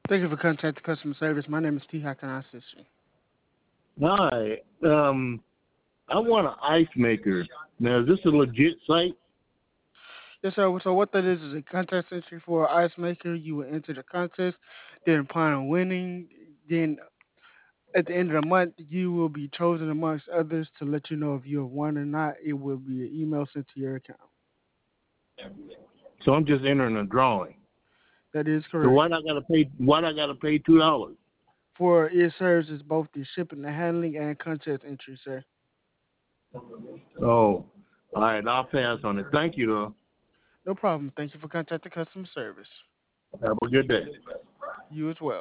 Thank you for contacting customer service. My name is T. How can I assist you? Hi. I want an ice maker. Now, is this a legit site? Yes, sir. So what that is a contest entry for an ice maker. You will enter the contest. Then upon winning, then at the end of the month, you will be chosen amongst others to let you know if you have won or not. It will be an email sent to your account. So I'm just entering a drawing. That is So correct. why I gotta pay $2? For it serves as both the shipping and handling and contest entry, sir. Oh, all right. I'll pass on it. Thank you, though. No problem. Thank you for contacting customer service. Have a good day. You as well.